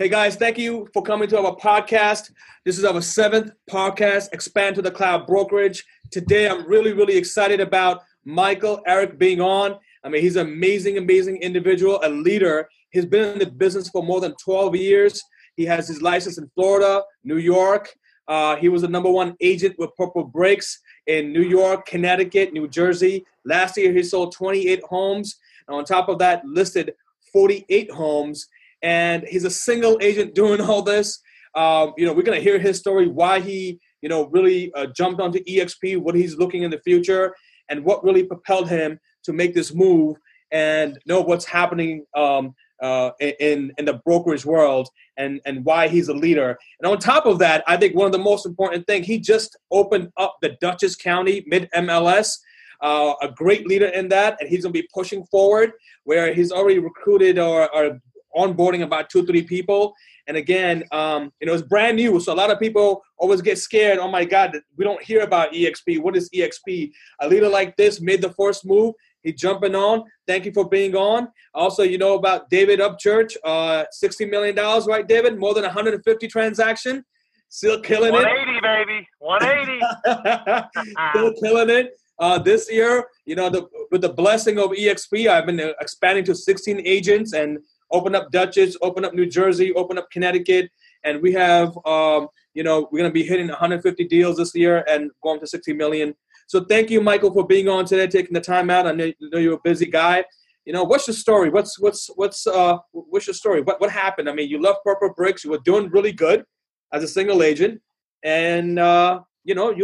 Hey guys, thank you for coming to our podcast. This is our 7th podcast, Expand to the Cloud Brokerage. Today, I'm really excited about Michael Eric being on. I mean, he's an amazing individual, a leader. He's been in the business for more than 12 years. He has his license in Florida, New York. He was the #1 agent with Purple Bricks in New York, Connecticut, New Jersey. Last year, he sold 28 homes. And on top of that, listed 48 homes. And he's a single agent doing all this. We're going to hear his story, why he, really jumped onto EXP, what he's looking in the future, and what really propelled him to make this move and know what's happening in the brokerage world and why he's a leader. And on top of that, I think one of the most important things, he just opened up the Dutchess County Mid-MLS, a great leader in that, and he's going to be pushing forward where he's already recruited or onboarding about 2-3 people. And again, it's brand new. So a lot of people always get scared. Oh my God, we don't hear about EXP. What is EXP? A leader like this made the first move. He's jumping on. Thank you for being on. Also, you know about David Upchurch, $60 million, right, David? More than 150 transaction. Still killing 180, baby. 180. Still killing it. This year, with the blessing of EXP, I've been expanding to 16 agents and open up Dutchess, open up New Jersey, open up Connecticut, and we have, we're going to be hitting 150 deals this year and going to 60 million. So thank you, Michael, for being on today, taking the time out. I know you're a busy guy. What's your story? What's your story? What happened? I mean, you left Purple Bricks. You were doing really good as a single agent, and you're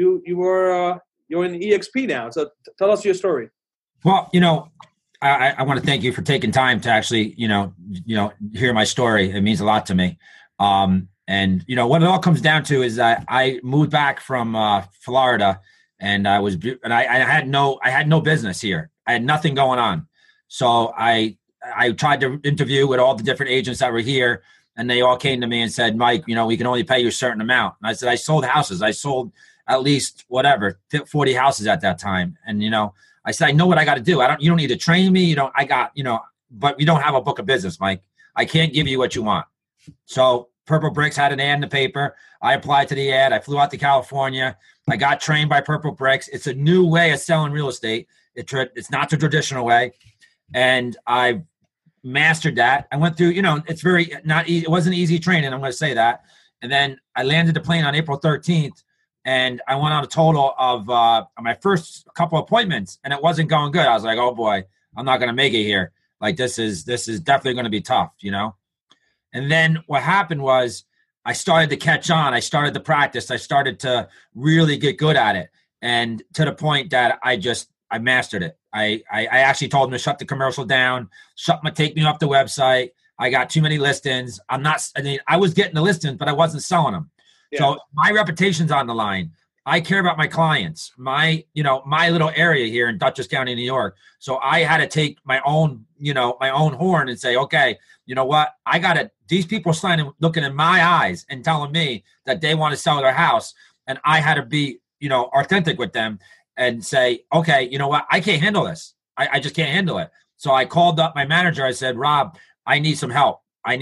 in EXP now. So tell us your story. Well, I want to thank you for taking time to actually, hear my story. It means a lot to me. What it all comes down to is that I moved back from Florida, and I had no business here. I had nothing going on. So I tried to interview with all the different agents that were here, and they all came to me and said, Mike, we can only pay you a certain amount. And I said, I sold houses. I sold at least 40 houses at that time. And, I said, I know what I got to do. You don't need to train me. But we don't have a book of business, Mike. I can't give you what you want. So Purple Bricks had an ad in the paper. I applied to the ad. I flew out to California. I got trained by Purple Bricks. It's a new way of selling real estate. It's not the traditional way. And I mastered that. I went through, it's very not easy. It wasn't easy training. I'm going to say that. And then I landed the plane on April 13th. And I went on a total of my first couple appointments, and it wasn't going good. I was like, oh boy, I'm not going to make it here. Like this is definitely going to be tough, And then what happened was I started to catch on. I started to practice. I started to really get good at it. And to the point that I mastered it. I actually told them to shut the commercial down, take me off the website. I got too many listings. I was getting the listings, but I wasn't selling them. Yeah. So my reputation's on the line. I care about my clients, my little area here in Dutchess County, New York. So I had to take my own horn and say, okay, you know what? These people are looking in my eyes and telling me that they want to sell their house. And I had to be, authentic with them and say, okay, you know what? I can't handle this. I just can't handle it. So I called up my manager. I said, Rob, I need some help. I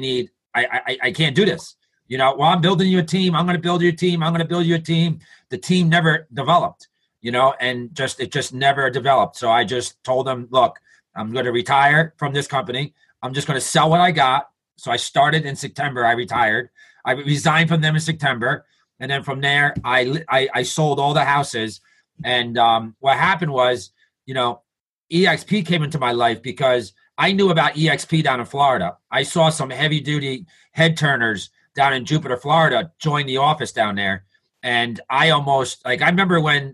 can't do this. I'm building you a team. I'm going to build you a team. I'm going to build you a team. The team never developed, and it just never developed. So I just told them, look, I'm going to retire from this company. I'm just going to sell what I got. So I started in September. I retired. I resigned from them in September. And then from there, I sold all the houses. And what happened was, EXP came into my life because I knew about EXP down in Florida. I saw some heavy duty head turners down in Jupiter, Florida, join the office down there. And I almost I remember when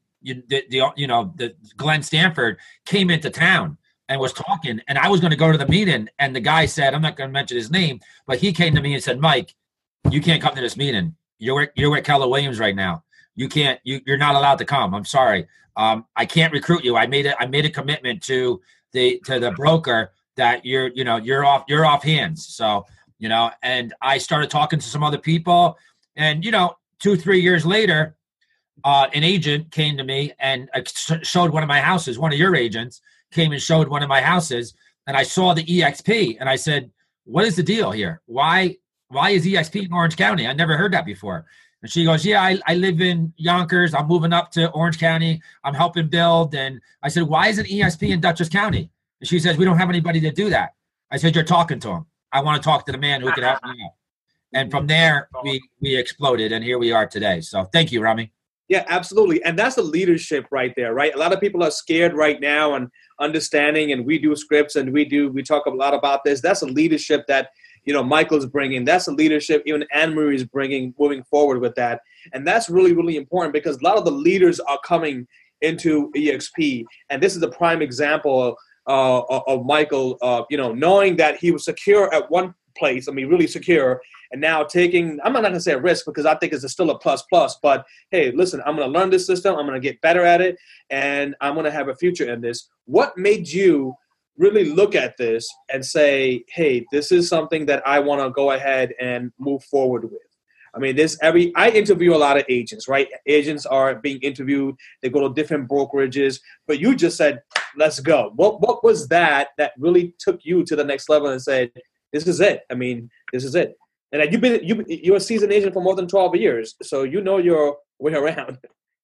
the Glenn Stanford came into town and was talking, and I was going to go to the meeting, and the guy said, I'm not going to mention his name, but he came to me and said, Mike, you can't come to this meeting. You're with Keller Williams right now. You can't. You're not allowed to come. I'm sorry. I can't recruit you. I made a commitment to the broker that you're off hands. So. And I started talking to some other people, and 2-3 years later, an agent came to me and showed one of my houses. One of your agents came and showed one of my houses, and I saw the EXP, and I said, what is the deal here? Why is EXP in Orange County? I never heard that before. And she goes, yeah, I live in Yonkers. I'm moving up to Orange County. I'm helping build. And I said, why isn't EXP in Dutchess County? And she says, we don't have anybody to do that. I said, you're talking to him. I want to talk to the man who can help me out. And from there, we exploded, and here we are today. So thank you, Rami. Yeah, absolutely. And that's the leadership right there, right? A lot of people are scared right now and understanding, and we do scripts and we talk a lot about this. That's a leadership that, Michael's bringing. That's a leadership even Anne-Marie is bringing moving forward with that. And that's really, really important because a lot of the leaders are coming into EXP. And this is a prime example of Michael, knowing that he was secure at one place, really secure, and now taking, I'm not going to say a risk because I think it's still a plus, but hey, listen, I'm going to learn this system. I'm going to get better at it, and I'm going to have a future in this. What made you really look at this and say, hey, this is something that I want to go ahead and move forward with? I interview a lot of agents, right? Agents are being interviewed. They go to different brokerages, but you just said, let's go. What was that really took you to the next level and said, this is it? This is it. And you're a seasoned agent for more than 12 years, so you know your way around.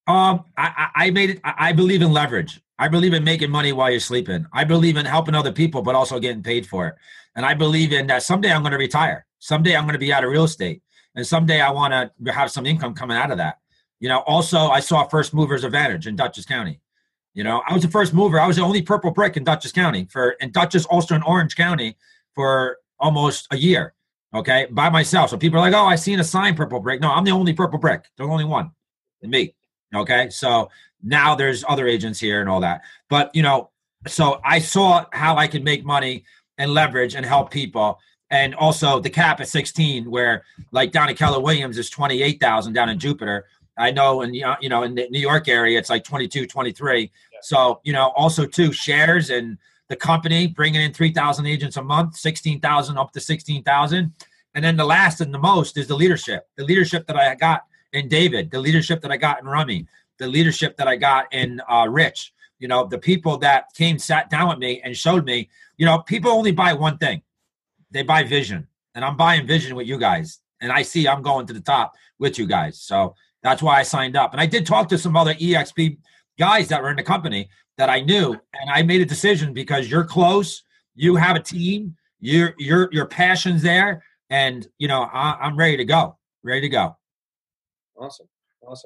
I believe in leverage. I believe in making money while you're sleeping. I believe in helping other people, but also getting paid for it. And I believe in that someday I'm going to retire. Someday I'm going to be out of real estate. And someday I want to have some income coming out of that. Also I saw first movers advantage in Dutchess County. I was the first mover. I was the only purple brick in Dutchess County in Dutchess, Ulster, and Orange County for almost a year. Okay, by myself. So people are like, oh, I seen a sign purple brick. No, I'm the only purple brick. The only one. Me. Okay, so now there's other agents here and all that. But, so I saw how I could make money and leverage and help people. And also the cap at 16, where like down at Keller Williams is 28,000 down in Jupiter. I know in the New York area, it's like 22, 23. Yeah. So, also too, shares and the company bringing in 3,000 agents a month, 16,000 up to 16,000. And then the last and the most is the leadership that I got in David, the leadership that I got in Rummy, the leadership that I got in Rich, the people that sat down with me and showed me, people only buy one thing. They buy vision, and I'm buying vision with you guys. And I see I'm going to the top with you guys. So that's why I signed up. And I did talk to some other EXP guys that were in the company that I knew, and I made a decision because you're close, you have a team, your passion's there, and I'm ready to go. Awesome.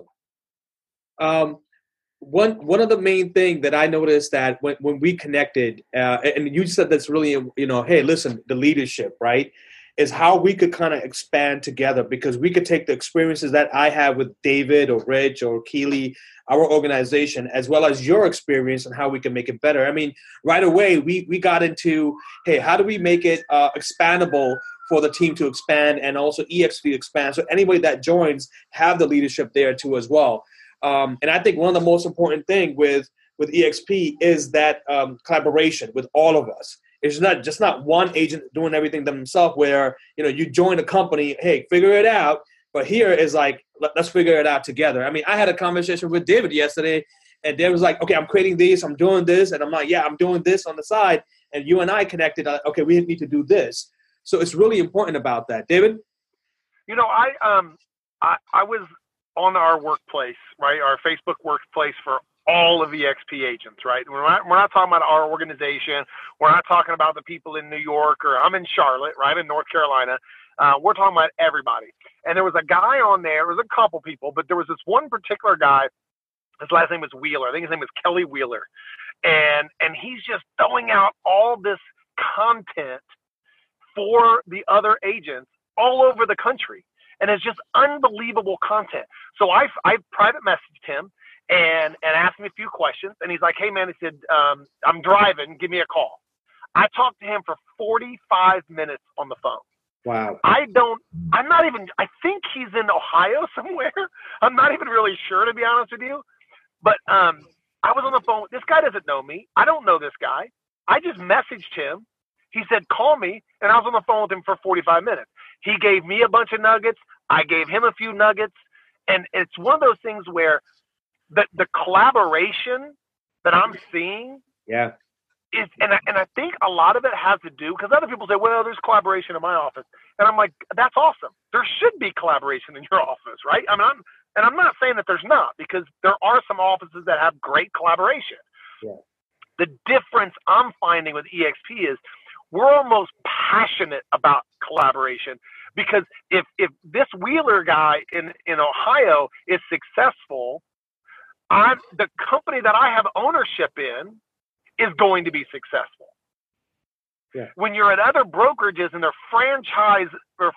One of the main thing that I noticed that when we connected, and you said that's really, hey, listen, the leadership, right, is how we could kind of expand together, because we could take the experiences that I have with David or Rich or Keely, our organization, as well as your experience, and how we can make it better. Right away, we got into, hey, how do we make it expandable for the team to expand, and also EXP to expand, so anybody that joins have the leadership there too as well. And I think one of the most important thing with EXP is that collaboration with all of us. It's not one agent doing everything themselves where, you join a company, hey, figure it out. But here is like, let's figure it out together. I had a conversation with David yesterday, and David was like, okay, I'm creating these, I'm doing this. And I'm like, yeah, I'm doing this on the side. And you and I connected, okay, we need to do this. So it's really important about that. David? I was on our workplace, right, our Facebook workplace for all of EXP agents, right? We're not talking about our organization. We're not talking about the people in New York, or I'm in Charlotte, right? I'm in North Carolina. We're talking about everybody. And there was a guy on there. There was a couple people, but there was this one particular guy. His last name was Wheeler. I think his name was Kelly Wheeler. And he's just throwing out all this content for the other agents all over the country. And it's just unbelievable content. So I private messaged him and asked him a few questions. And he's like, hey, man, he said, I'm driving. Give me a call. I talked to him for 45 minutes on the phone. Wow. I think he's in Ohio somewhere. I'm not even really sure, to be honest with you. But I was on the phone. This guy doesn't know me. I don't know this guy. I just messaged him. He said, call me. And I was on the phone with him for 45 minutes. He gave me a bunch of nuggets. I gave him a few nuggets. And it's one of those things where the collaboration that I'm seeing and I think a lot of it has to do, because other people say, well, there's collaboration in my office. And I'm like, that's awesome. There should be collaboration in your office, right? I mean, I'm not saying that there's not, because there are some offices that have great collaboration. Yeah. The difference I'm finding with EXP is we're almost passionate about collaboration, because if this Wheeler guy in Ohio is successful, the company that I have ownership in is going to be successful. Yeah. When you're at other brokerages and they're franchisees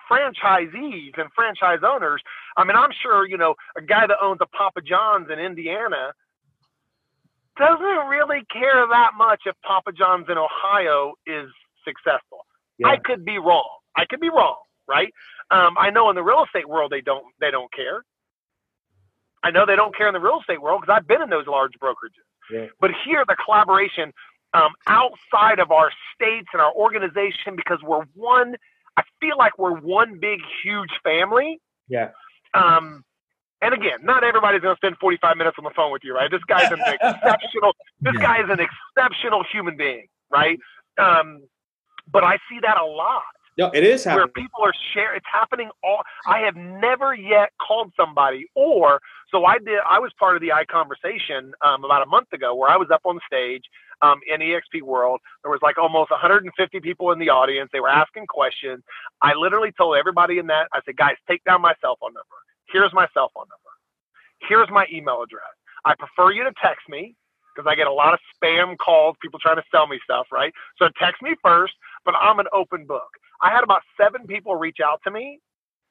and franchise owners, I mean, I'm sure, a guy that owns a Papa John's in Indiana doesn't really care that much if Papa John's in Ohio is successful. Yeah. I could be wrong, right? I know in the real estate world, they don't care. I know they don't care in the real estate world because I've been in those large brokerages. Yeah. But here, the collaboration outside of our states and our organization, because I feel like we're one big, huge family. Yeah. And again, not everybody's going to spend 45 minutes on the phone with you, right? This guy's an exceptional human being, right? But I see that a lot. No, it is happening. Where people are sharing. It's happening I have never yet called somebody, I was part of the iConversation about a month ago, where I was up on stage in EXP World. There was like almost 150 people in the audience. They were asking questions. I literally told everybody in that, I said, guys, take down my cell phone number. Here's my cell phone number. Here's my email address. I prefer you to text me, because I get a lot of spam calls, people trying to sell me stuff, right? So text me first, but I'm an open book. I had about 7 people reach out to me.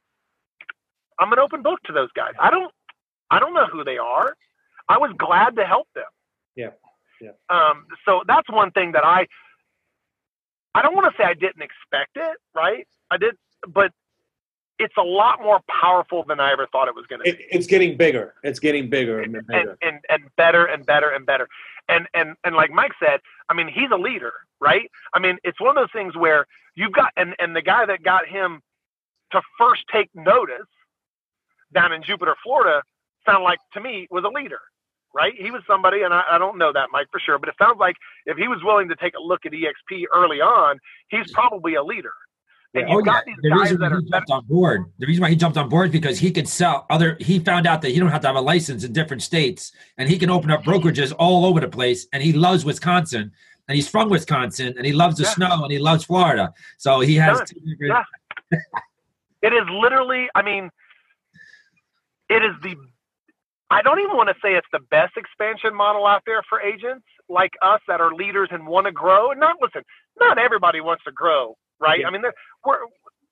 I'm an open book to those guys. I don't know who they are. I was glad to help them. Yeah. Yeah. So that's one thing that I don't want to say I didn't expect it, right? I did, but it's a lot more powerful than I ever thought it was going to be. It's getting bigger. It's getting bigger and bigger. And better and better and better. And like Mike said, I mean, he's a leader, right? I mean, it's one of those things where you've got, and the guy that got him to first take notice down in Jupiter, Florida, sounded like, to me, was a leader, right? He was somebody, and I don't know that, Mike, for sure, but it sounds like if he was willing to take a look at EXP early on, he's probably a leader. And you've got these guys that are jumped on board. The reason why he jumped on board is because he could sell he found out that he don't have to have a license in different states, and he can open up brokerages all over the place. And he loves Wisconsin, and he's from Wisconsin, and he loves the snow, and he loves Florida. So he has. It is literally, I mean, it is I don't even want to say it's the best expansion model out there for agents like us that are leaders and want to grow. And not everybody wants to grow. Right. Yeah. I mean, we're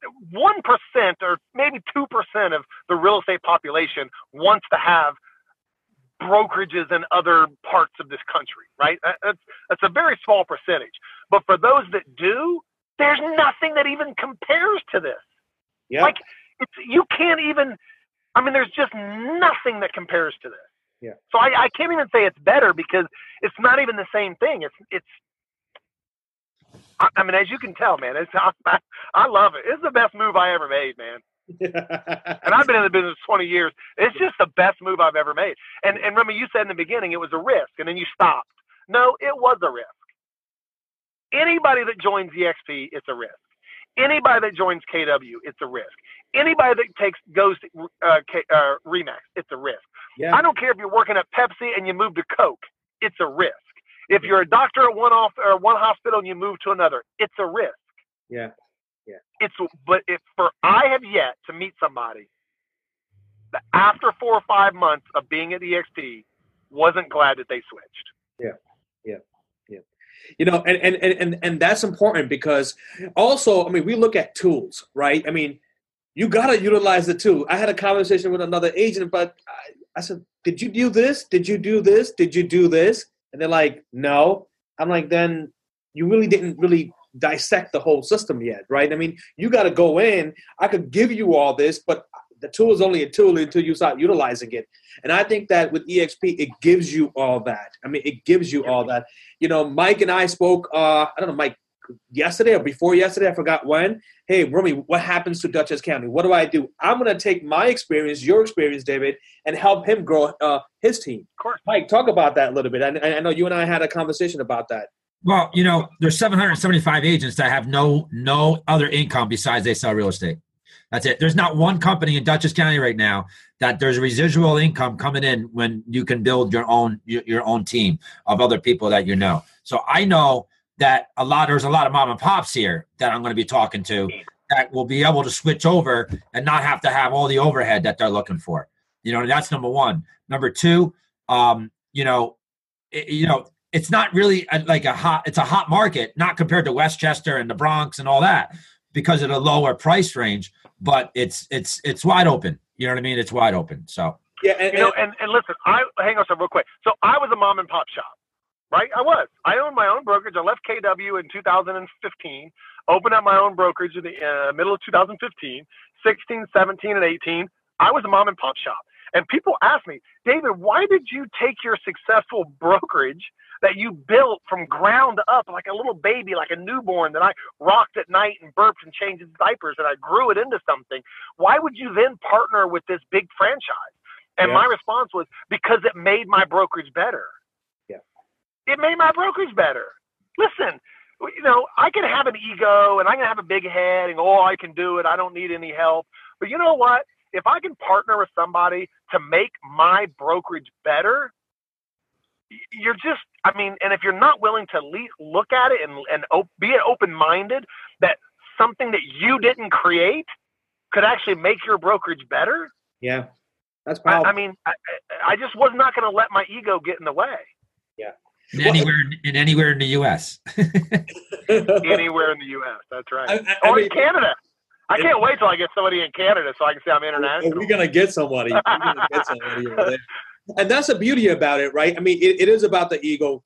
1% or maybe 2% of the real estate population wants to have brokerages in other parts of this country. Right. That's a very small percentage. But for those that do, there's nothing that even compares to this. Yeah. Like you can't even. I mean, there's just nothing that compares to this. Yeah. So I can't even say it's better, because it's not even the same thing. I mean, as you can tell, man, I love it. It's the best move I ever made, man. And I've been in the business 20 years. It's just the best move I've ever made. And remember, you said in the beginning it was a risk, and then you stopped. No, it was a risk. Anybody that joins EXP, it's a risk. Anybody that joins KW, it's a risk. Anybody that goes to Remax, it's a risk. Yeah. I don't care if you're working at Pepsi and you move to Coke, it's a risk. If you're a doctor at one hospital and you move to another, it's a risk. Yeah. Yeah. I have yet to meet somebody that after 4 or 5 months of being at EXP wasn't glad that they switched. Yeah. Yeah. Yeah. And that's important, because also, I mean, we look at tools, right? I mean, you got to utilize the tool. I had a conversation with another agent, but I said, did you do this? Did you do this? Did you do this? And they're like, no. I'm like, then you really didn't dissect the whole system yet, right? I mean, you got to go in. I could give you all this, but the tool is only a tool until you start utilizing it. And I think that with EXP, it gives you all that. I mean, it gives you all that. You know, Mike and I spoke, I don't know, Mike, yesterday or before yesterday, I forgot when. Hey, Rumi, what happens to Dutchess County? What do I do? I'm going to take my experience, your experience, David, and help him grow his team. Of course. Mike, talk about that a little bit. I know you and I had a conversation about that. Well, there's 775 agents that have no other income besides they sell real estate. That's it. There's not one company in Dutchess County right now that there's residual income coming in when you can build your own team of other people that you know. So I know that there's a lot of mom and pops here that I'm going to be talking to that will be able to switch over and not have to have all the overhead that they're looking for. That's number one. Number two, it's not really it's a hot market, not compared to Westchester and the Bronx and all that because of the lower price range, but it's wide open. You know what I mean? It's wide open. So yeah, and listen, hang on a real quick. So I was a mom and pop shop, right? I owned my own brokerage. I left KW in 2015, opened up my own brokerage in the middle of 2015, 16, 17, and 18. I was a mom and pop shop. And people ask me, David, why did you take your successful brokerage that you built from ground up like a little baby, like a newborn that I rocked at night and burped and changed its diapers and I grew it into something? Why would you then partner with this big franchise? And my response was, because it made my brokerage better. Yeah. It made my brokerage better. Listen, I can have an ego and I can have a big head and, I can do it. I don't need any help. But you know what? If I can partner with somebody to make my brokerage better, and if you're not willing to at least look at it and be open-minded that something that you didn't create could actually make your brokerage better. Yeah, that's powerful. I just was not going to let my ego get in the way. Yeah. Anywhere in the U.S. Anywhere in the U.S. That's right. In Canada. I can't wait till I get somebody in Canada so I can say I'm international. We're going to get somebody. Over there. And that's the beauty about it, right? It is about the ego.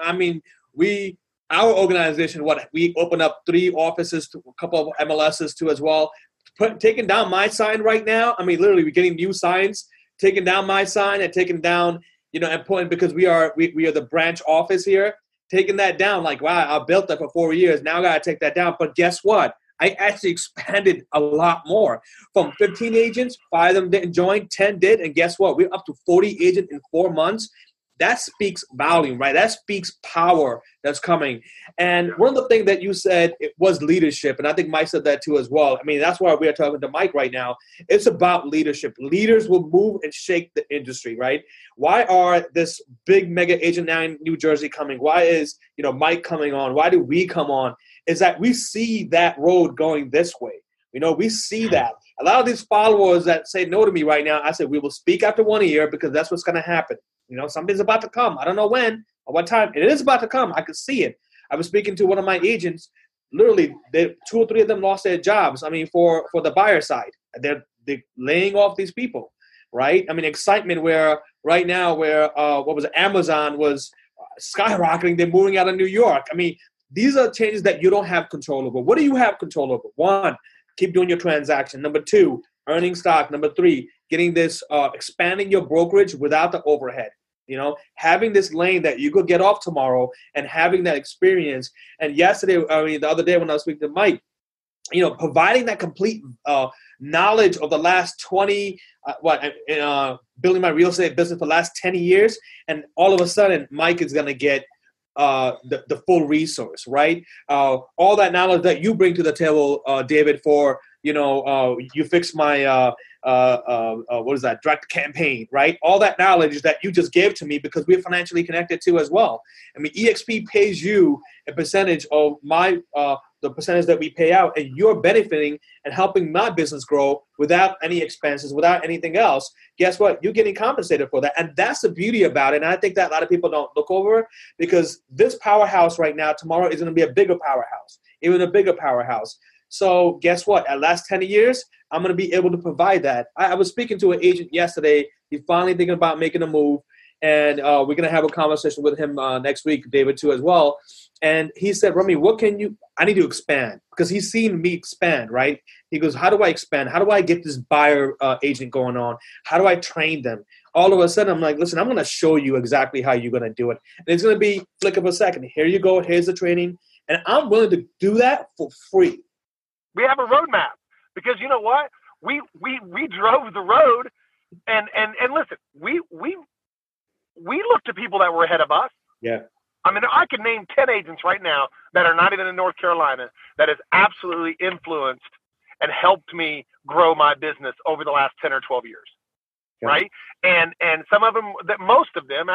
Our organization, we opened up 3 offices, a couple of MLSs too as well. Taking down my sign right now, literally we're getting new signs, taking down my sign and taking down, and putting, because we are the branch office here, taking that down, like, wow, I built that for 4 years. Now I got to take that down. But guess what? I actually expanded a lot more. From 15 agents, 5 of them didn't join, 10 did, and guess what? We're up to 40 agents in 4 months. That speaks volume, right? That speaks power that's coming. And one of the things that you said, it was leadership, and I think Mike said that too as well. That's why we're talking to Mike right now. It's about leadership. Leaders will move and shake the industry, right? Why are this big mega agent now in New Jersey coming? Why is Mike coming on? Why do we come on? Is that we see that road going this way. We see that. A lot of these followers that say no to me right now, I said, we will speak after 1 year because that's what's going to happen. Something's about to come. I don't know when or what time. It is about to come. I could see it. I was speaking to one of my agents. Literally, 2 or 3 of them lost their jobs. For the buyer side. They're laying off these people, right? Excitement where right now Amazon was skyrocketing. They're moving out of New York. These are changes that you don't have control over. What do you have control over? 1, keep doing your transaction. Number 2, earning stock. Number 3, getting this, expanding your brokerage without the overhead. Having this lane that you could get off tomorrow and having that experience. And the other day when I was speaking to Mike, providing that complete knowledge of the last 20, building my real estate business for the last 10 years. And all of a sudden, Mike is going to get the full resource, right? All that knowledge that you bring to the table, David, for, you fix my, direct campaign, right? All that knowledge that you just gave to me because we're financially connected too as well. EXP pays you a percentage of the percentage that we pay out, and you're benefiting and helping my business grow without any expenses, without anything else. Guess what? You're getting compensated for that. And that's the beauty about it. And I think that a lot of people don't look over, because this powerhouse right now, tomorrow is going to be a bigger powerhouse, even a bigger powerhouse. So guess what? At last 10 years, I'm going to be able to provide that. I was speaking to an agent yesterday. He's finally thinking about making a move. And we're going to have a conversation with him next week, David, too, as well. And he said, Rami, I need to expand, because he's seen me expand, right? He goes, how do I expand? How do I get this buyer agent going on? How do I train them? All of a sudden, I'm like, listen, I'm going to show you exactly how you're going to do it. And it's going to be flick of a second. Here you go. Here's the training. And I'm willing to do that for free. We have a roadmap, because you know what? We drove the road, and listen, we looked at people that were ahead of us. Yeah. I mean, I could name 10 agents right now that are not even in North Carolina that has absolutely influenced and helped me grow my business over the last 10 or 12 years. Okay. Right. And some of them, most of them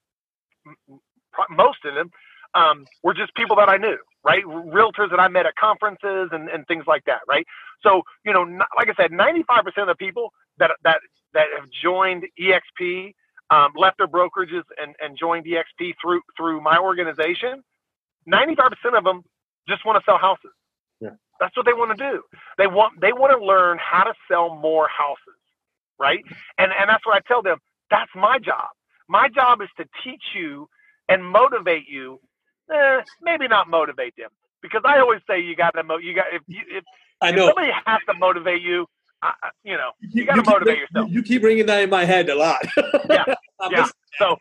were just people that I knew, right? Realtors that I met at conferences and things like that. Right. So, like I said, 95% of the people that have joined EXP, left their brokerages and joined EXP through my organization, 95% of them just want to sell houses. Yeah. That's what they want to do. They want to learn how to sell more houses, right? And that's what I tell them. That's my job. My job is to teach you and motivate you. Maybe not motivate them, because I always say if somebody has to motivate you, you got to motivate yourself. You keep bringing that in my head a lot. Yeah. So,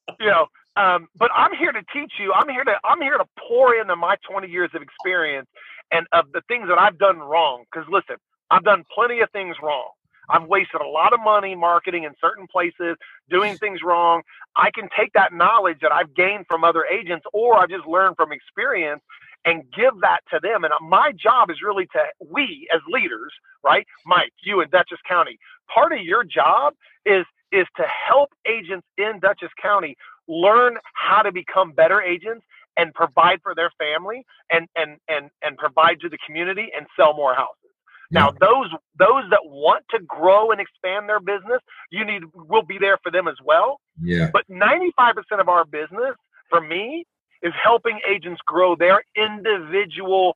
but I'm here to teach you. I'm here to pour into my 20 years of experience and of the things that I've done wrong. Because listen, I've done plenty of things wrong. I've wasted a lot of money marketing in certain places, doing things wrong. I can take that knowledge that I've gained from other agents, or I've just learned from experience, and give that to them. And my job is really we as leaders, right? Mike, you in Dutchess County, part of your job is to help agents in Dutchess County learn how to become better agents and provide for their family and provide to the community and sell more houses. Now, those that want to grow and expand their business, we'll be there for them as well. Yeah. But 95% of our business, for me, is helping agents grow their individual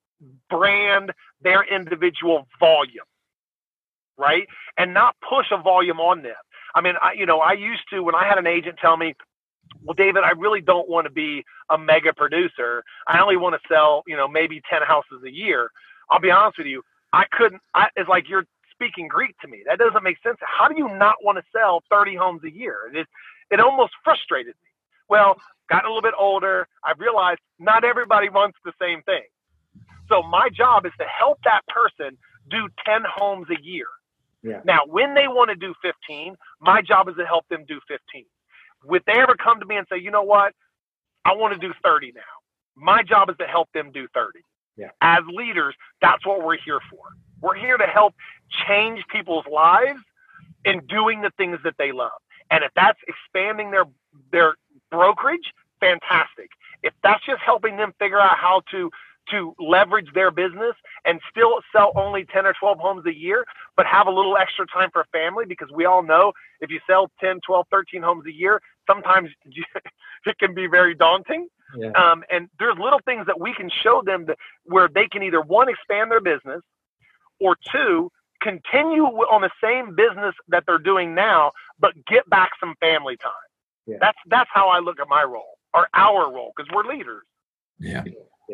brand, their individual volume, right? And not push a volume on them. I mean, I used to, when I had an agent tell me, well, David, I really don't want to be a mega producer. I only want to sell, maybe 10 houses a year. I'll be honest with you. It's like you're speaking Greek to me. That doesn't make sense. How do you not want to sell 30 homes a year? It almost frustrated me. Well, got a little bit older. I realized not everybody wants the same thing. So my job is to help that person do 10 homes a year. Yeah. Now, when they want to do 15, my job is to help them do 15. If they ever come to me and say, you know what, I want to do 30 now, my job is to help them do 30. Yeah. As leaders, that's what we're here for. We're here to help change people's lives in doing the things that they love. And if that's expanding their brokerage, fantastic. If that's just helping them figure out how to leverage their business and still sell only 10 or 12 homes a year, but have a little extra time for family, because we all know if you sell 10, 12, 13 homes a year, sometimes it can be very daunting. Yeah. And there's little things that we can show them where they can either, one, expand their business, or two, continue on the same business that they're doing now, but get back some family time. Yeah. That's how I look at my role, or our role, because we're leaders. Yeah.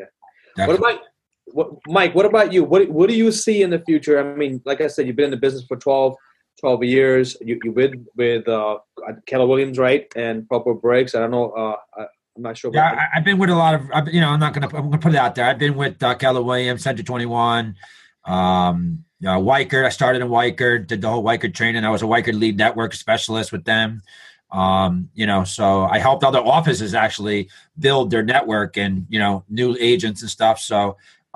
Mike, what about you? What do you see in the future? I mean, like I said, you've been in the business for 12 years. You with Keller Williams, right? And Purple Briggs. I don't know. I'm not sure. Yeah, I've been with a lot of, I'm going to put it out there. I've been with Keller Williams, Century 21, Weichert. I started in Weichert, did the whole Weichert training. I was a Weichert lead network specialist with them. So I helped other offices actually build their network and, new agents and stuff. So,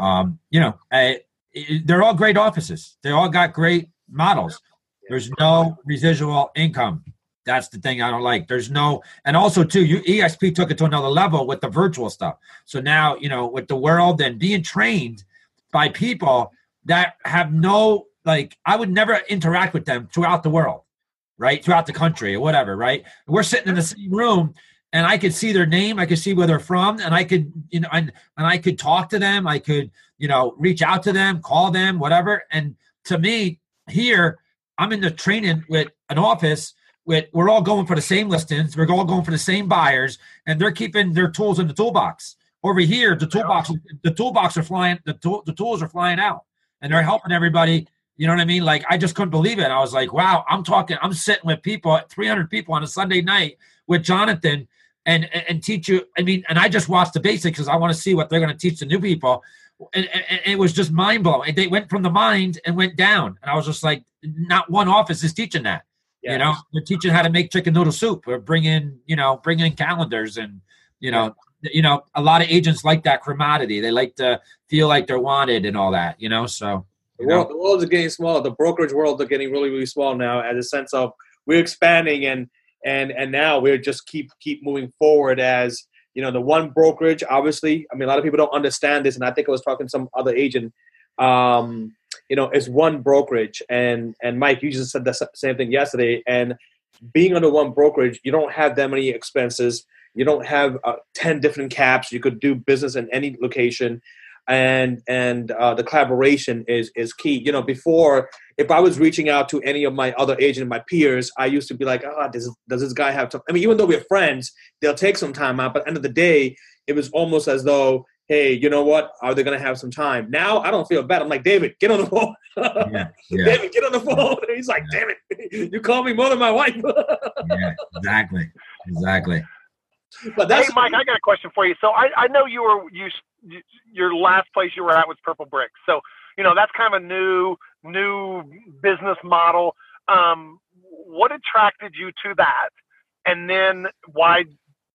they're all great offices. They all got great models. There's no residual income. That's the thing I don't like. There's no, and also too, EXP took it to another level with the virtual stuff. So now, with the world and being trained by people that have no, I would never interact with them throughout the world. Right, throughout the country or whatever, right? We're sitting in the same room, and I could see their name, I could see where they're from, and I could, and I could talk to them, I could, reach out to them, call them, whatever. And to me, here, I'm in the training with an office we're all going for the same listings, we're all going for the same buyers, and they're keeping their tools in the toolbox. Over here, the toolbox are flying, the tools are flying out, and they're helping everybody. You know what I mean? I just couldn't believe it. I was like, wow, I'm sitting with people, 300 people on a Sunday night with Jonathan and teach you. I mean, and I just watched the basics because I want to see what they're going to teach the new people. And it was just mind blowing. They went from the mind and went down. And I was just like, not one office is teaching that. Yeah. They're teaching how to make chicken noodle soup or bring in calendars and, You know, a lot of agents like that commodity. They like to feel like they're wanted and all that, you know, so. The world is getting smaller. The brokerage world are getting really, really small now, as a sense of we're expanding and now we're just keep moving forward as, you know, the one brokerage, obviously. I mean, a lot of people don't understand this, and I think I was talking to some other agent, you know, it's one brokerage. And Mike, you just said the same thing yesterday. And being under one brokerage, you don't have that many expenses. You don't have 10 different caps. You could do business in any location. And the collaboration is key. You know, before, if I was reaching out to any of my other agent, my peers, I used to be like, does this guy have time? I mean, even though we're friends, they'll take some time out. But at the end of the day, it was almost as though, hey, you know what? Are they going to have some time? Now I don't feel bad. I'm like, David, get on the phone. Yeah. David, get on the phone. And he's like, damn it, you call me more than my wife. Yeah, exactly. But hey, Mike, I got a question for you. So I know your last place you were at was Purple Bricks. So, you know, that's kind of a new business model. What attracted you to that? And then why'd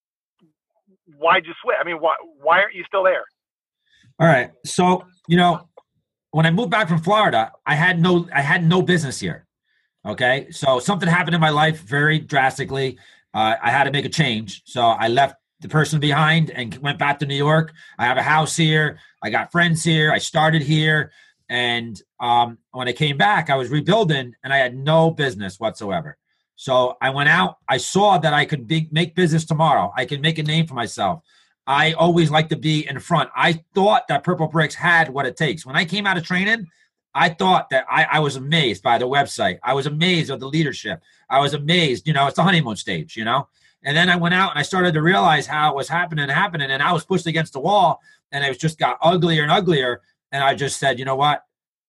you switch? I mean, why aren't you still there? All right. So, you know, when I moved back from Florida, I had no business here. Okay. So something happened in my life very drastically. I had to make a change. So I left the person behind and went back to New York. I have a house here. I got friends here. I started here. And when I came back, I was rebuilding and I had no business whatsoever. So I went out. I saw that I could make business tomorrow. I can make a name for myself. I always like to be in front. I thought that Purple Bricks had what it takes. When I came out of training, I thought that I was amazed by the website. I was amazed at the leadership. I was amazed, you know, it's the honeymoon stage, you know. And then I went out and I started to realize how it was happening, and I was pushed against the wall, and it just got uglier and uglier. And I just said, you know what?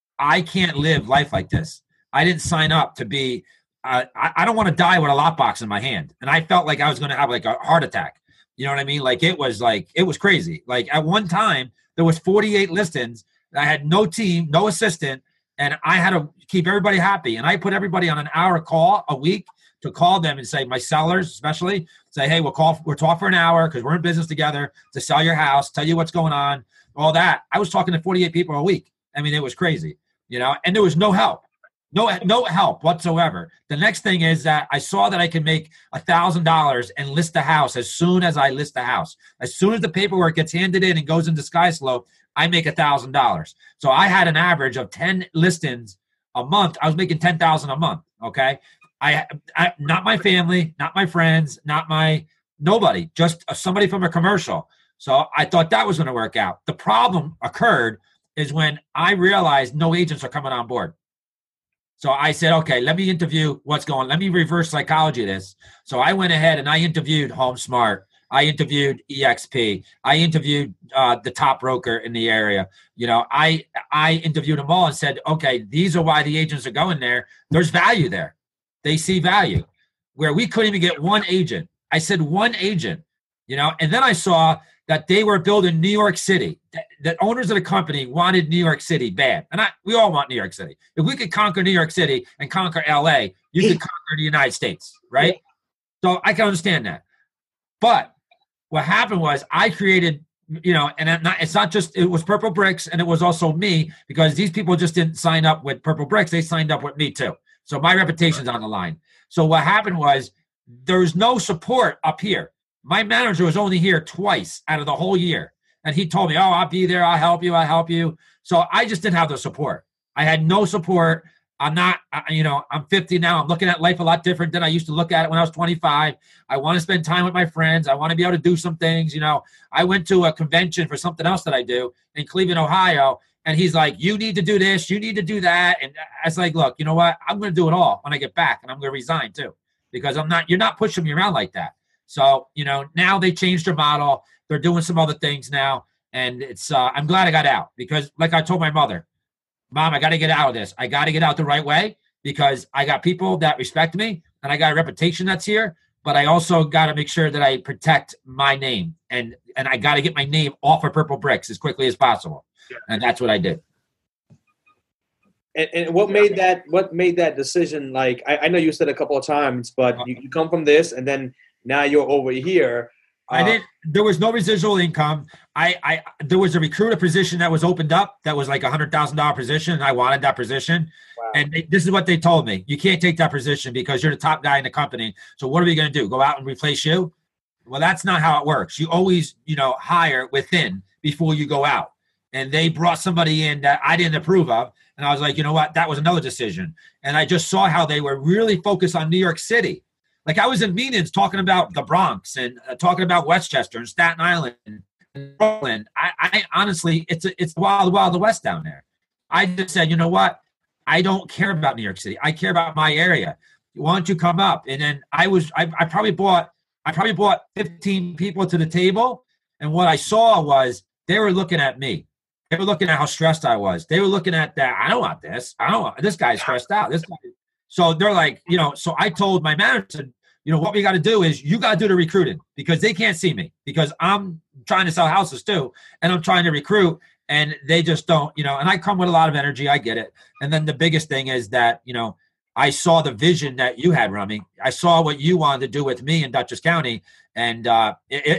I can't live life like this. I didn't sign up to be, I don't want to die with a lockbox in my hand. And I felt like I was going to have like a heart attack. You know what I mean? Like it was crazy. Like at one time there was 48 listings. I had no team, no assistant, and I had to keep everybody happy. And I put everybody on an hour call a week to call them and say, my sellers especially, say, hey, we'll talk for an hour because we're in business together to sell your house, tell you what's going on, all that. I was talking to 48 people a week. I mean, it was crazy, you know, and there was no help. No help whatsoever. The next thing is that I saw that I could make $1,000 and list the house as soon as I list the house. As soon as the paperwork gets handed in and goes into SkySlope, I make $1,000. So I had an average of 10 listings a month. I was making $10,000 a month. Okay. I not my family, not my friends, nobody, just somebody from a commercial. So I thought that was going to work out. The problem occurred is when I realized no agents are coming on board. So I said, okay, let me interview let me reverse psychology this. So I went ahead and I interviewed HomeSmart. I interviewed EXP. I interviewed the top broker in the area. You know, I interviewed them all and said, okay, these are why the agents are going there. There's value there. They see value where we couldn't even get one agent. I said one agent, you know, and then I saw that they were building New York City. The owners of the company wanted New York City bad. And we all want New York City. If we could conquer New York City and conquer LA, you could conquer the United States, right? So I can understand that. But what happened was I created, you know, and it's not just, it was Purple Bricks and it was also me, because these people just didn't sign up with Purple Bricks. They signed up with me too. So my reputation's on the line. So what happened was there's no support up here. My manager was only here twice out of the whole year. And he told me, oh, I'll be there. I'll help you. So I just didn't have the support. I had no support. I'm not, you know, I'm 50 now. I'm looking at life a lot different than I used to look at it when I was 25. I want to spend time with my friends. I want to be able to do some things. You know, I went to a convention for something else that I do in Cleveland, Ohio. And he's like, you need to do this. You need to do that. And I was like, look, you know what? I'm going to do it all when I get back. And I'm going to resign too, because you're not pushing me around like that. So, you know, now they changed their model. They're doing some other things now. And it's, I'm glad I got out, because like I told my mother, Mom, I got to get out of this. I got to get out the right way, because I got people that respect me and I got a reputation that's here, but I also got to make sure that I protect my name, and I got to get my name off of Purple Bricks as quickly as possible. Yeah. And that's what I did. And what made that decision? Like, I know you said a couple of times, but you come from this and then now you're over here. I didn't. There was no residual income. There was a recruiter position that was opened up that was like $100,000 position, and I wanted that position. Wow. And this is what they told me: you can't take that position because you're the top guy in the company. So what are we going to do? Go out and replace you? Well, that's not how it works. You always, hire within before you go out. And they brought somebody in that I didn't approve of, and I was like, you know what? That was another decision. And I just saw how they were really focused on New York City. Like I was in meetings talking about the Bronx and talking about Westchester and Staten Island and Brooklyn. I honestly, it's the wild west down there. I just said, you know what? I don't care about New York City. I care about my area. Why don't you come up? And then I probably brought 15 people to the table. And what I saw was they were looking at me. They were looking at how stressed I was. They were looking at that. I don't want this. This guy's stressed out. So they're like, so I told my manager, what we got to do is you got to do the recruiting because they can't see me because I'm trying to sell houses too. And I'm trying to recruit and they just don't, and I come with a lot of energy. I get it. And then the biggest thing is that, I saw the vision that you had, Rummy. I saw what you wanted to do with me in Dutchess County. And I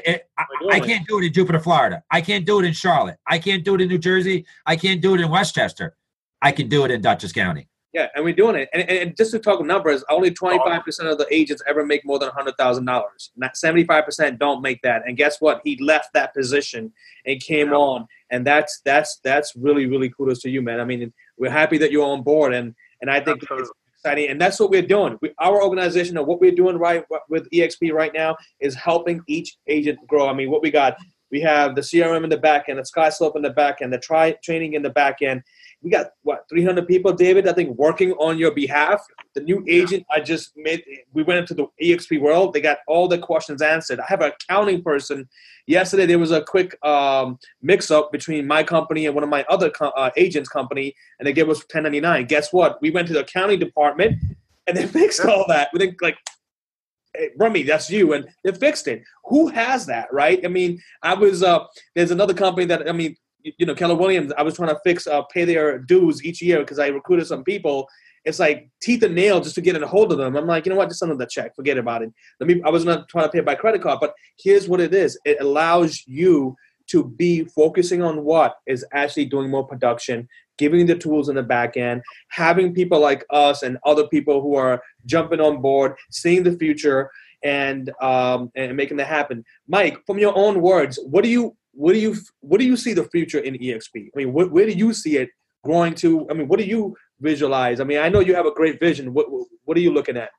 can't do it in Jupiter, Florida. I can't do it in Charlotte. I can't do it in New Jersey. I can't do it in Westchester. I can do it in Dutchess County. Yeah, and we're doing it. And just to talk numbers, only 25% of the agents ever make more than $100,000. Not 75% don't make that. And guess what? He left that position and came on. And that's really, really kudos to you, man. I mean, we're happy that you're on board. And I think it's exciting. And that's what we're doing. Our organization and what we're doing right with EXP right now is helping each agent grow. I mean, what we got, we have the CRM in the back end, the SkySlope in the back end, the training in the back end. We got, 300 people, David, I think, working on your behalf. The new agent I just made, we went into the EXP world. They got all the questions answered. I have an accounting person. Yesterday, there was a quick mix-up between my company and one of my other agents' company, and they gave us 1099. Guess what? We went to the accounting department, and they fixed all that. We think, hey, Rummy, that's you, and they fixed it. Who has that, right? I mean, there's another company that, Keller Williams, I was trying to pay their dues each year because I recruited some people. It's like teeth and nail just to get a hold of them. I'm like, you know what? Just send them the check. Forget about it. I was not trying to pay by credit card, but here's what it is. It allows you to be focusing on what is actually doing more production, giving the tools in the back end, having people like us and other people who are jumping on board, seeing the future, and making that happen. Mike, from your own words, what do you see the future in EXP? I mean, where do you see it growing to? I mean, what do you visualize? I mean, I know you have a great vision. What are you looking at?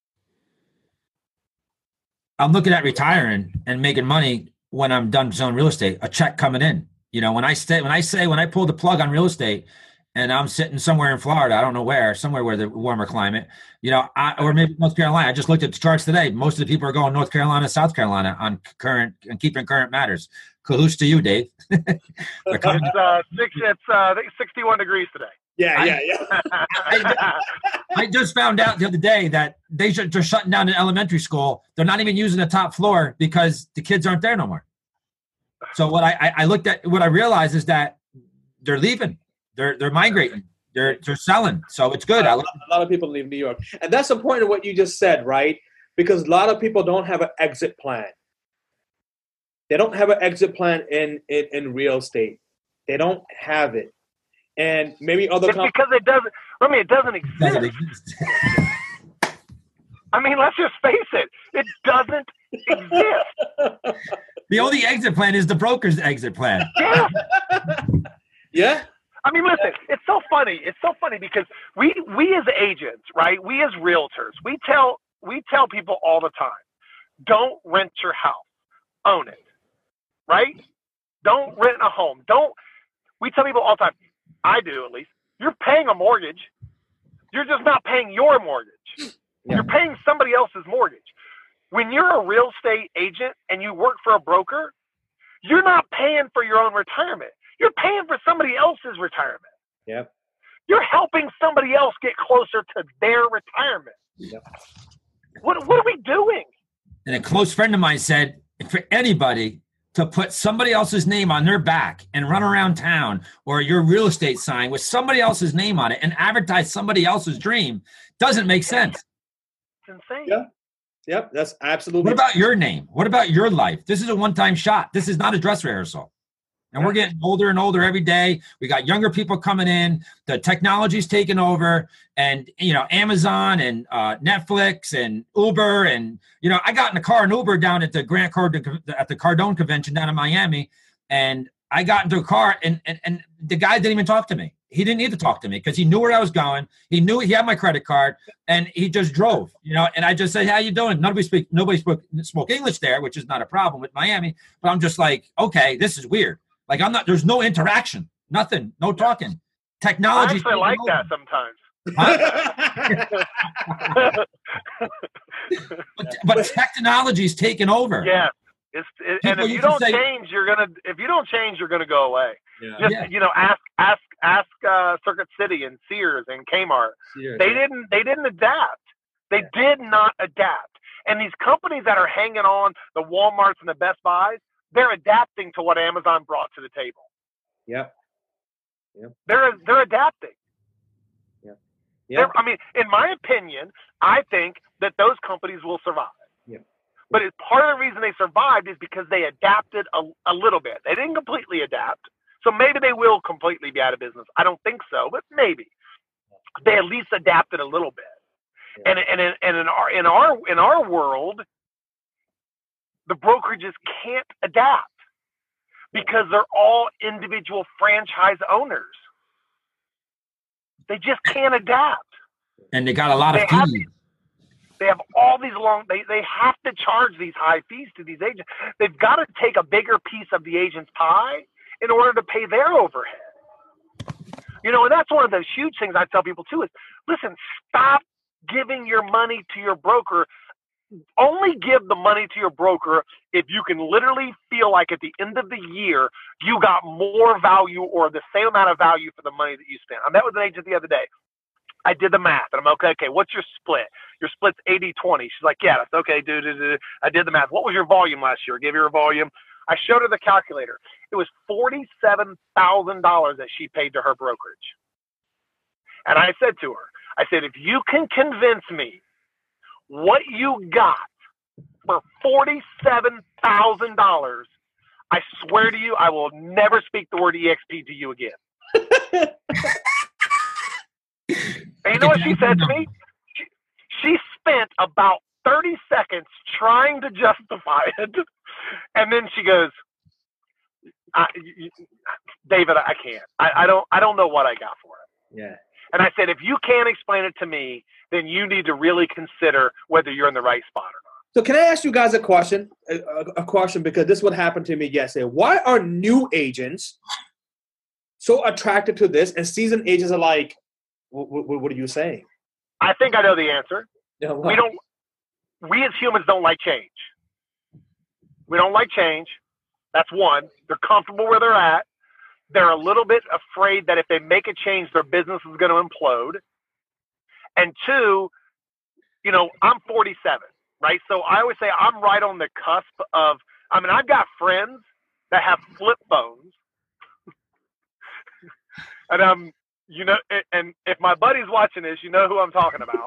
I'm looking at retiring and making money when I'm done selling real estate, a check coming in. When I pull the plug on real estate and I'm sitting somewhere in Florida, I don't know where, somewhere where the warmer climate, or maybe North Carolina. I just looked at the charts today. Most of the people are going North Carolina, South Carolina on keeping current matters. Cahoots to you, Dave. It's 61 degrees today. Yeah. I just found out the other day that they're shutting down an elementary school. They're not even using the top floor because the kids aren't there no more. So what I looked at, what I realized is that they're leaving. They're migrating. They're selling. So it's good. A lot of people leave New York. And that's the point of what you just said, right? Because a lot of people don't have an exit plan. They don't have an exit plan in real estate. They don't have it. And maybe other companies. Because it doesn't. It doesn't exist. I mean, let's just face it. It doesn't exist. The only exit plan is the broker's exit plan. Yeah. Yeah. I mean, listen, it's so funny. It's so funny because we as agents, right? We as realtors, we tell people all the time, don't rent your house, own it, right? Don't rent a home. We tell people all the time, I do at least, you're paying a mortgage. You're just not paying your mortgage. Yeah. You're paying somebody else's mortgage. When you're a real estate agent and you work for a broker, you're not paying for your own retirement. You're paying for somebody else's retirement. Yep. You're helping somebody else get closer to their retirement. Yep. What are we doing? And a close friend of mine said, for anybody to put somebody else's name on their back and run around town or your real estate sign with somebody else's name on it and advertise somebody else's dream doesn't make sense. It's insane. Yep. That's absolutely. What about your name? What about your life? This is a one-time shot. This is not a dress rehearsal. And we're getting older and older every day. We got younger people coming in. The technology's taking over, and Amazon and Netflix and Uber, and I got in a car and Uber down at the Cardone convention down in Miami, and I got into a car and the guy didn't even talk to me. He didn't need to talk to me because he knew where I was going. He knew he had my credit card, and he just drove. And I just said, "How you doing?" Nobody spoke English there, which is not a problem with Miami. But I'm just like, okay, this is weird. Like there's no interaction, nothing, no talking. Technology. I actually like that sometimes. but technology's taken over. Yeah. And if you don't change, you're gonna go away. Yeah. Just ask Circuit City and Sears and Kmart. They didn't adapt. They did not adapt. And these companies that are hanging on, the Walmarts and the Best Buys, they're adapting to what Amazon brought to the table. Yep. They're adapting. Yep. I mean, in my opinion, I think that those companies will survive. Yep. But part of the reason they survived is because they adapted a little bit. They didn't completely adapt. So maybe they will completely be out of business. I don't think so, but maybe. They at least adapted a little bit. Yeah. And in our world, the brokerages can't adapt because they're all individual franchise owners. They just can't adapt. And they got a lot of fees. They have all these they have to charge these high fees to these agents. They've got to take a bigger piece of the agent's pie in order to pay their overhead. And that's one of those huge things I tell people too is, listen, stop giving your money to your broker. Only give the money to your broker if you can literally feel like at the end of the year, you got more value or the same amount of value for the money that you spent. I met with an agent the other day. I did the math, and I'm okay, what's your split? Your split's 80-20. She's like, yeah, that's okay, dude. I did the math. What was your volume last year? I gave you her volume. I showed her the calculator. It was $47,000 that she paid to her brokerage. And I said to her, if you can convince me what you got for $47,000, I swear to you, I will never speak the word EXP to you again. And you know what she said to me? She spent about 30 seconds trying to justify it. And then she goes, David, I can't. I don't know what I got for it. Yeah. And I said, if you can't explain it to me, then you need to really consider whether you're in the right spot or not. So can I ask you guys a question? A question, because this is what happened to me yesterday. Why are new agents so attracted to this, and seasoned agents are like, what are you saying? I think I know the answer. Yeah, we as humans don't like change. We don't like change. That's one. They're comfortable where they're at. They're a little bit afraid that if they make a change, their business is going to implode. And two, I'm 47, right? So I always say I'm right on the cusp of, I've got friends that have flip phones. And and if my buddy's watching this, you know who I'm talking about.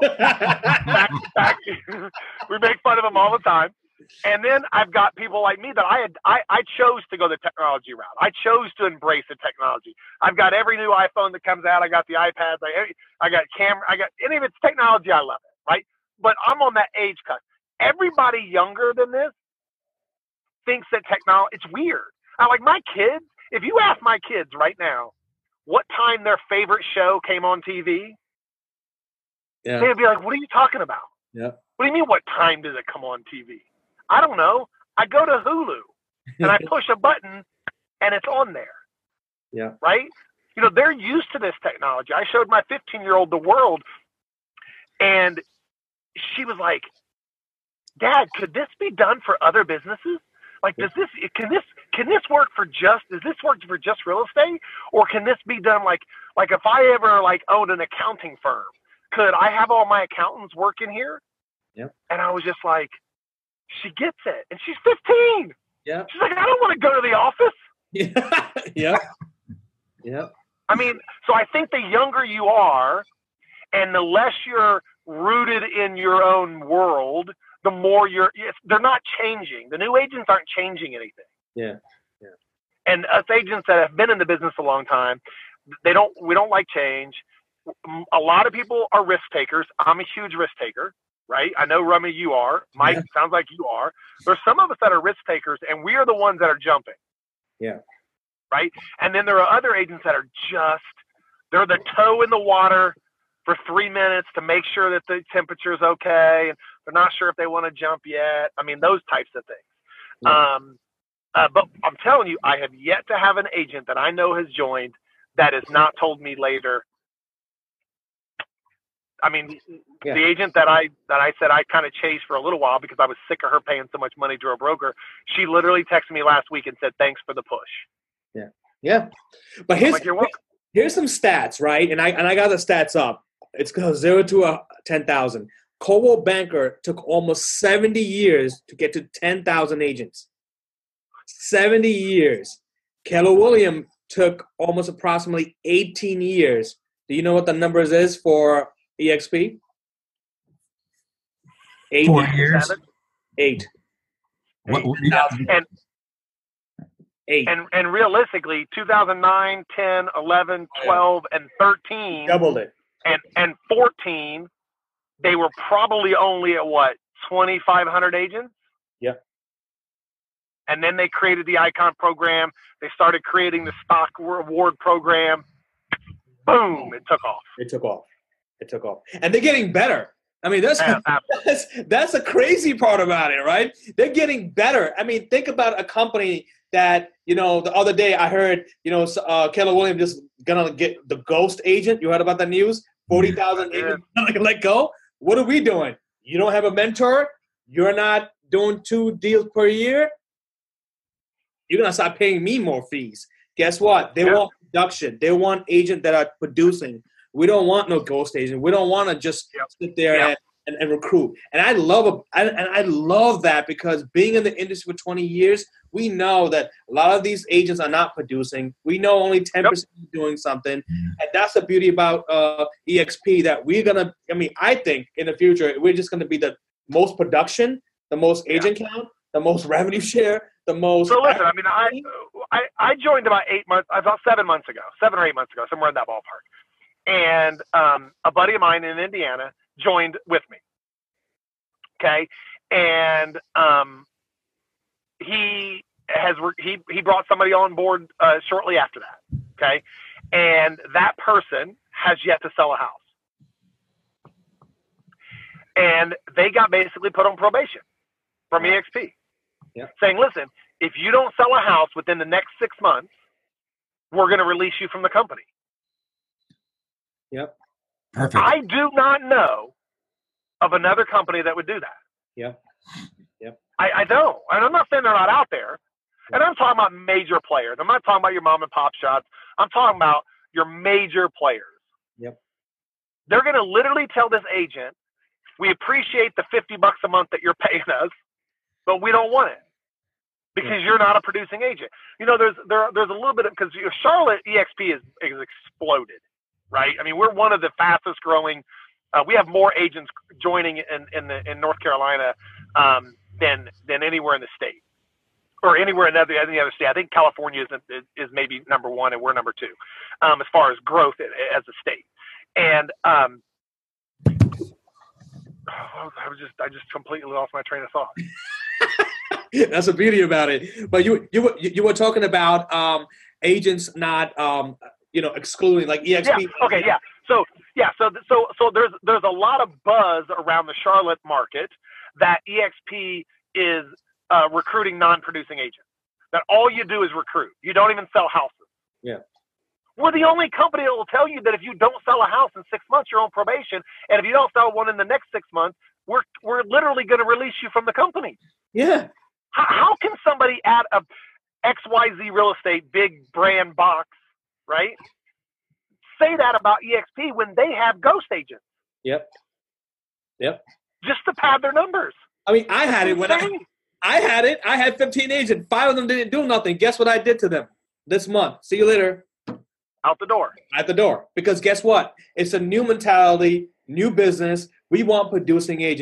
We make fun of him all the time. And then I've got people like me that I chose to go the technology route. I chose to embrace the technology. I've got every new iPhone that comes out. I got the iPads. I got camera. I got any of it's technology. I love it, right? But I'm on that age cut. Everybody younger than this thinks that technology, it's weird. Like my kids, if you ask my kids right now what time their favorite show came on TV, they'd be like, what are you talking about? Yeah. What do you mean, what time does it come on TV? I don't know. I go to Hulu and I push a button and it's on there. Yeah. Right? They're used to this technology. I showed my 15-year-old the world and she was like, Dad, could this be done for other businesses? Like, can this work for just real estate? Or can this be done like if I ever owned an accounting firm, could I have all my accountants work in here? Yeah. And I was just like, she gets it. And she's 15. Yeah. She's like, I don't want to go to the office. Yeah. Yeah. Yeah. So I think the younger you are and the less you're rooted in your own world, the more they're not changing. The new agents aren't changing anything. Yeah. And us agents that have been in the business a long time, we don't like change. A lot of people are risk takers. I'm a huge risk taker, right? I know, Rummy, you are. Mike, sounds like you are. There's some of us that are risk takers, and we are the ones that are jumping. Yeah. Right? And then there are other agents that are they're the toe in the water for 3 minutes to make sure that the temperature is okay, and they're not sure if they want to jump yet. I mean, those types of things. Yeah. But I'm telling you, I have yet to have an agent that I know has joined that has not told me later. I mean, the agent that I said I kind of chased for a little while because I was sick of her paying so much money to a broker, she literally texted me last week and said, "Thanks for the push." Yeah. But here's some stats, right? And I got the stats up. It's 0 to 10,000. Coldwell Banker took almost 70 years to get to 10,000 agents. 70 years. Keller Williams took almost approximately 18 years. Do you know what the numbers is for EXP? 4 years. 8. And realistically, 2009, 10, 11, 12, and 13. Doubled it. And 14, they were probably only at what, 2,500 agents? Yep. And then they created the Icon program. They started creating the stock reward program. Boom, it took off. It took off. And they're getting better. I mean, that's the crazy part about it, right? They're getting better. I mean, think about a company that, the other day I heard, Keller Williams just going to get the ghost agent. You heard about the news? 40,000 agents going to let go. What are we doing? You don't have a mentor? You're not doing 2 deals per year? You're going to start paying me more fees. Guess what? They want production. They want agents that are producing. We don't want no ghost agent. We don't want to just sit there and recruit. And I love that because being in the industry for 20 years, we know that a lot of these agents are not producing. We know only 10% are doing something. And that's the beauty about EXP that we're going to, I think in the future, we're just going to be the most production, the most agent count, the most revenue share, the most. So listen, I joined about 7 months ago, 7 or 8 months ago, somewhere in that ballpark. And a buddy of mine in Indiana joined with me. Okay. And he brought somebody on board shortly after that. Okay. And that person has yet to sell a house. And they got basically put on probation from EXP. Yeah. Saying, listen, if you don't sell a house within the next 6 months, we're going to release you from the company. Yep. Perfect. I do not know of another company that would do that. Yep. I don't. And I'm not saying they're not out there. And I'm talking about major players. I'm not talking about your mom and pop shops. I'm talking about your major players. Yep. They're going to literally tell this agent, we appreciate the $50 a month that you're paying us, but we don't want it because you're not a producing agent. There's a little bit of, because Charlotte EXP is exploded, right? I mean, we're one of the fastest growing. We have more agents joining in North Carolina than anywhere in the state or anywhere in any other state. I think California is maybe number 1 and we're number 2 as far as growth as a state. And I just completely lost my train of thought. That's the beauty about it. But you were talking about agents not excluding like EXP. Yeah. Okay. Yeah. So there's a lot of buzz around the Charlotte market that EXP is recruiting non-producing agents. That all you do is recruit. You don't even sell houses. Yeah. We're the only company that will tell you that if you don't sell a house in 6 months, you're on probation, and if you don't sell one in the next 6 months, we're literally going to release you from the company. Yeah. How can somebody at a XYZ Real Estate big brand box, right, say that about EXP when they have ghost agents? Yep. Just to pad their numbers. I mean, I had it when I had it. I had 15 agents. 5 of them didn't do nothing. Guess what I did to them this month? See you later. Out the door. At the door. Because guess what? It's a new mentality, new business. We want producing agent.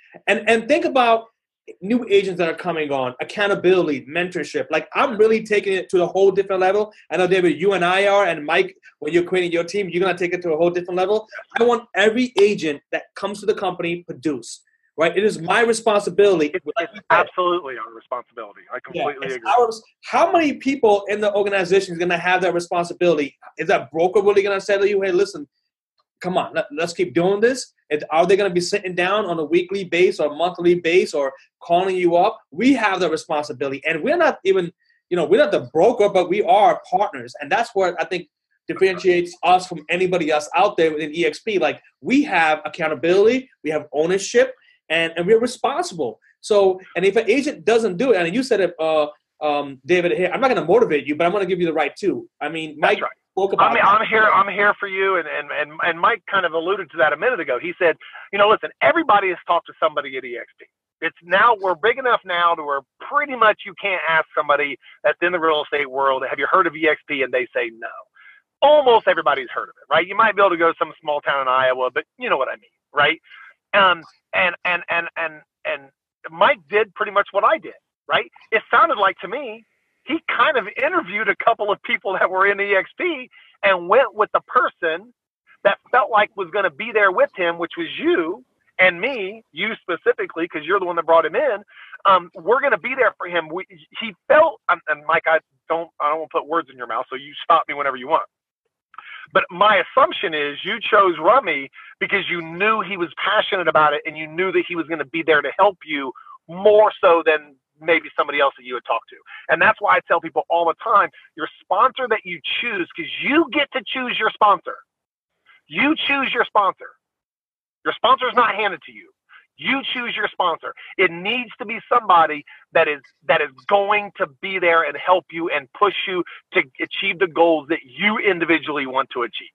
And think about new agents that are coming on, accountability, mentorship. Like, I'm really taking it to a whole different level. I know, David, you and I are, and Mike, when you're creating your team, you're going to take it to a whole different level. I want every agent that comes to the company produce, right? It is my responsibility. It's absolutely our responsibility. I completely agree. How many people in the organization is going to have that responsibility? Is that broker really going to say to you, hey, listen, come on, let's keep doing this? Are they going to be sitting down on a weekly base or monthly base or calling you up? We have the responsibility. And we're not even, we're not the broker, but we are partners. And that's what I think differentiates us from anybody else out there within EXP. Like, we have accountability, we have ownership, and we're responsible. So, and if an agent doesn't do it, and you said it, David, here, I'm not going to motivate you, but I'm going to give you the right too. I mean, Mike, right. I'm here for you, and Mike kind of alluded to that a minute ago. He said, listen, everybody has talked to somebody at EXP. It's now, we're big enough now to where pretty much you can't ask somebody that's in the real estate world, have you heard of EXP? And they say no. Almost everybody's heard of it, right? You might be able to go to some small town in Iowa, but you know what I mean, right? And Mike did pretty much what I did, right? It sounded like to me, he kind of interviewed a couple of people that were in EXP and went with the person that felt like was going to be there with him, which was you and me, you specifically, because you're the one that brought him in. We're going to be there for him. He felt, and Mike, I don't want to put words in your mouth, so you stop me whenever you want. But my assumption is you chose Rummy because you knew he was passionate about it and you knew that he was going to be there to help you more so than maybe somebody else that you had talked to. And that's why I tell people all the time, your sponsor that you choose, because you get to choose your sponsor. You choose your sponsor. Your sponsor is not handed to you. You choose your sponsor. It needs to be somebody that is going to be there and help you and push you to achieve the goals that you individually want to achieve.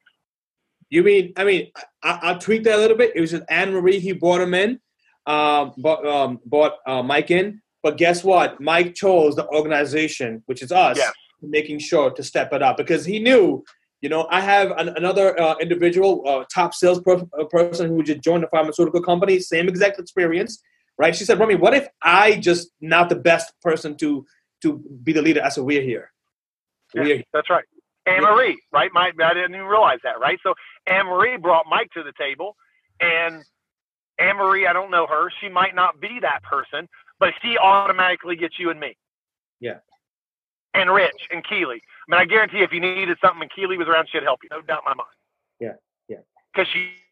I'll tweak that a little bit. It was just Anne-Marie, he brought him in, brought Mike in. But guess what? Mike chose the organization, which is us, making sure to step it up because he knew, I have another individual, top sales person who just joined the pharmaceutical company, same exact experience, right? She said, Rummy, what if I just not the best person to be the leader? I said, we're here. That's right. Anne-Marie, right? I didn't even realize that, right? So Anne-Marie brought Mike to the table, and Anne-Marie, I don't know her. She might not be that person, but she automatically gets you and me. Yeah. And Rich and Keely. I mean, I guarantee if you needed something and Keely was around, she'd help you. No doubt in my mind. Yeah. Because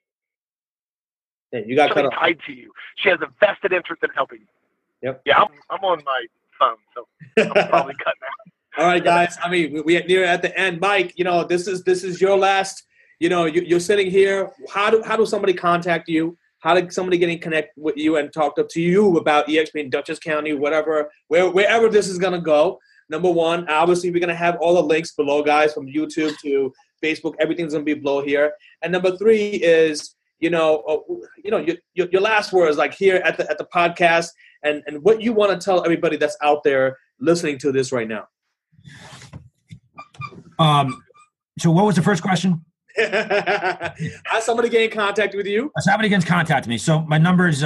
you got she's tied to you. She has a vested interest in helping you. Yep. Yeah, I'm on my phone, so I'm probably cutting out. All right, guys. I mean, we're near at the end. Mike, this is your last. You're sitting here. How do somebody contact you? How did somebody get in connect with you and talk to you about EXP in Dutchess County, wherever this is going to go? Number one, obviously, we're going to have all the links below, guys, from YouTube to Facebook. Everything's going to be below here. And number three is, your last words, like here at the podcast, and what you want to tell everybody that's out there listening to this right now. So what was the first question? Has somebody get in contact with you? Somebody gets contact me. So my number is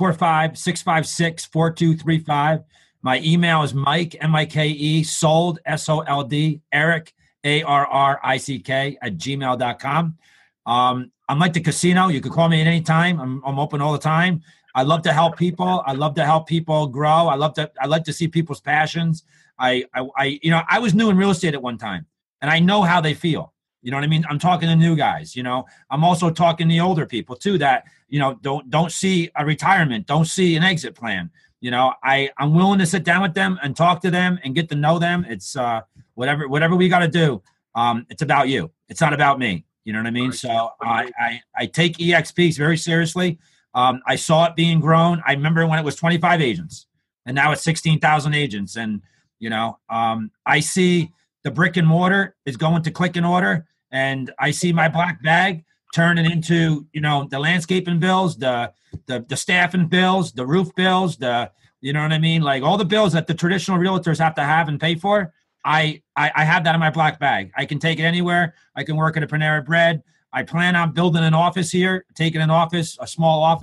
845-656-4235. My email is Mike, M-I-K-E, sold, S-O-L-D, Eric, A-R-R-I-C-K, @gmail.com. I'm like the casino. You can call me at any time. I'm open all the time. I love to help people. I love to help people grow. I like to see people's passions. I was new in real estate at one time, and I know how they feel. You know what I mean? I'm talking to new guys, I'm also talking to the older people too that, don't see a retirement, don't see an exit plan. I'm willing to sit down with them and talk to them and get to know them. It's whatever we got to do. It's about you. It's not about me. You know what I mean? So I take EXPs very seriously. I saw it being grown. I remember when it was 25 agents and now it's 16,000 agents. And, I see the brick and mortar is going to click and order. And I see my black bag turning into, the landscaping bills, the staffing bills, the roof bills, you know what I mean? Like all the bills that the traditional realtors have to have and pay for. I have that in my black bag. I can take it anywhere. I can work at a Panera Bread. I plan on building an office here, taking a small office.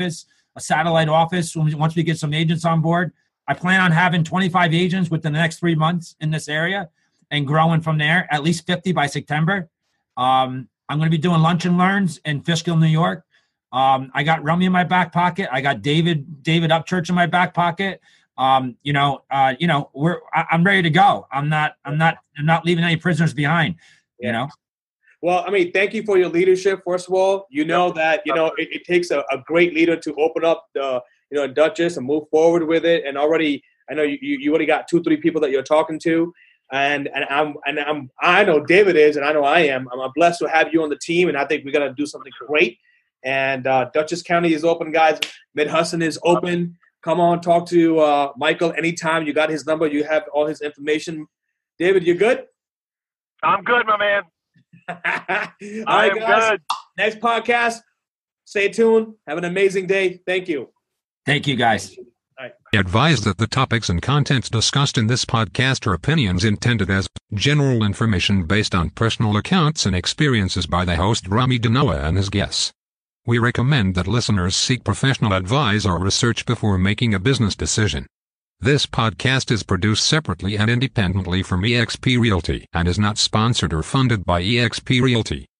a satellite office once we get some agents on board. I plan on having 25 agents within the next 3 months in this area and growing from there, at least 50 by September. I'm going to be doing lunch and learns in Fishkill, New York. I got Rummy in my back pocket. I got David Upchurch in my back pocket. I'm ready to go. I'm not leaving any prisoners behind, you know? Well, I mean, thank you for your leadership. First of all, that, it takes a great leader to open up the, Duchess and move forward with it. And already, I know you already got 2-3 people that you're talking to. And I know David is, and I know I am. I'm blessed to have you on the team, and I think we're gonna do something great. And Dutchess County is open, guys. Mid-Hudson is open. Come on, talk to Michael anytime. You got his number. You have all his information. David, you good? I'm good, my man. All right, guys. Good. Next podcast. Stay tuned. Have an amazing day. Thank you. Thank you, guys. Advised that the topics and contents discussed in this podcast are opinions intended as general information based on personal accounts and experiences by the host Rami Danoa and his guests. We recommend that listeners seek professional advice or research before making a business decision. This podcast is produced separately and independently from eXp Realty and is not sponsored or funded by eXp Realty.